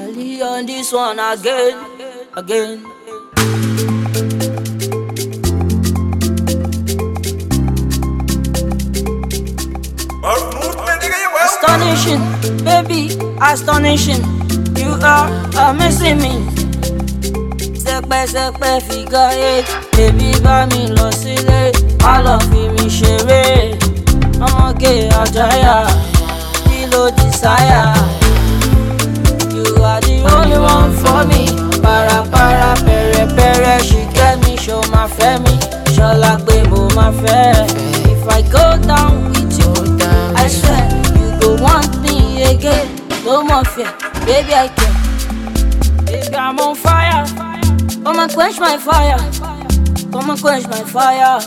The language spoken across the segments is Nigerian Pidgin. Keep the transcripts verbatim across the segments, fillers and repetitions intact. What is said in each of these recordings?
Ali on this one again, again. Astonishing, baby, astonishing. You are amazing me. Sẹpẹ sẹpẹ figure eight, baby bá mi lọ sílé, má lọ fi mi ṣeré. Ọmọge àjàyà, kí ló desire? You are the only one for me. Para para pẹrẹ pẹrẹ, she get me, show ma fẹ́ mi, ṣọlá pé mo ma fẹ́. If I go down with you, I swear you go want me again. No more fear, baby I care. Baby I'm on fire, come and quench my fire, come and quench my fire.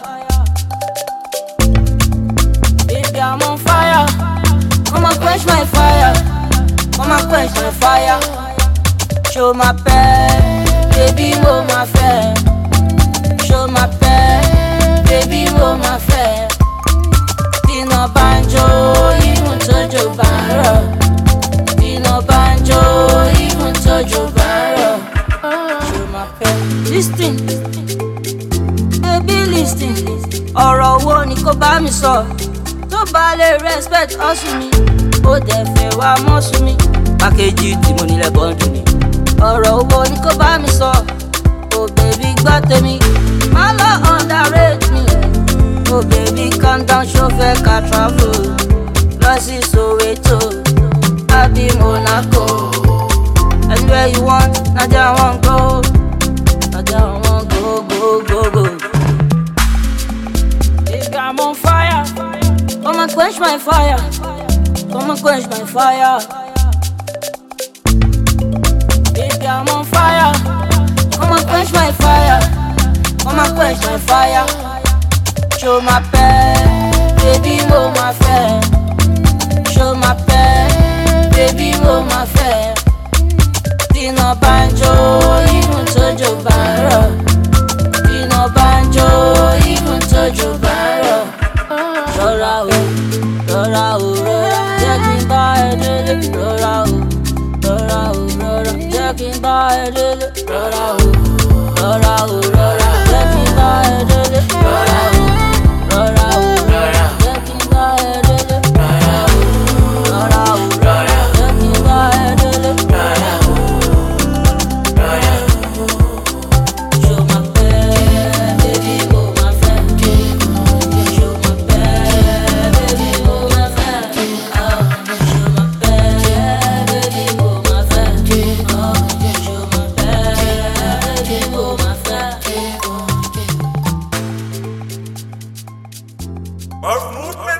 Baby I'm on fire, come and quench my fire, come and quench my fire. Show my pain, baby wo ma fẹ́. Show my pain, baby wo ma fẹ́. Dino banjo, even tojo baro. Dino banjo, even tojo baro. Show my pain, listen, baby listen. Ọ̀rọ̀ wo ni kò bá mi sọ? Tó bá lè respect ọ̀sùn mi, ó dẹ̀ fẹ́ wá mọ́sùn mi. Pákéjì tí mo nílẹ̀ bọ́ǹdù ni. Ọ̀rọ̀ wo ni kò bá mi sọ? Oh baby gbọ́ tèmi, má lọ underrate me. Oh baby calm down, ṣó fẹ́ ká travel lọ sí Soweto àbí Monaco. Anywhere you want, na there I wan go, na there I wan go, go, go, go. Baby I'm on fire, come and quench my fire, come and quench my fire. Baby I'm on fire, come and quench my fire, come and quench my fire. Show my pain, baby wo ma fẹ́. Show my pain, baby wo ma fẹ́. Dino banjo, even tojo baro. Dino banjo, even tojo baro. Rọra o, rọra o, rọra, jẹ́ kí n bá ẹ délé. Rọra o, rọra o, rọra, jẹ́ kí n bá ẹ délé. Rọra o, rọra o, rọra, jẹ́ kí n bá ẹ délé. Rọra o. Rọra o, rọra, jẹ́ kí n bá ẹ délé. Rọra o, rọra o, rọra, jẹ́ kí n bá ẹ délé. Rọra o, rọra. Show my pain, baby wo ma fẹ́. Show my pain, baby wo ma fẹ́. Show my pain, baby wo ma fẹ́. Show my pain, baby wo ma fẹ́. Move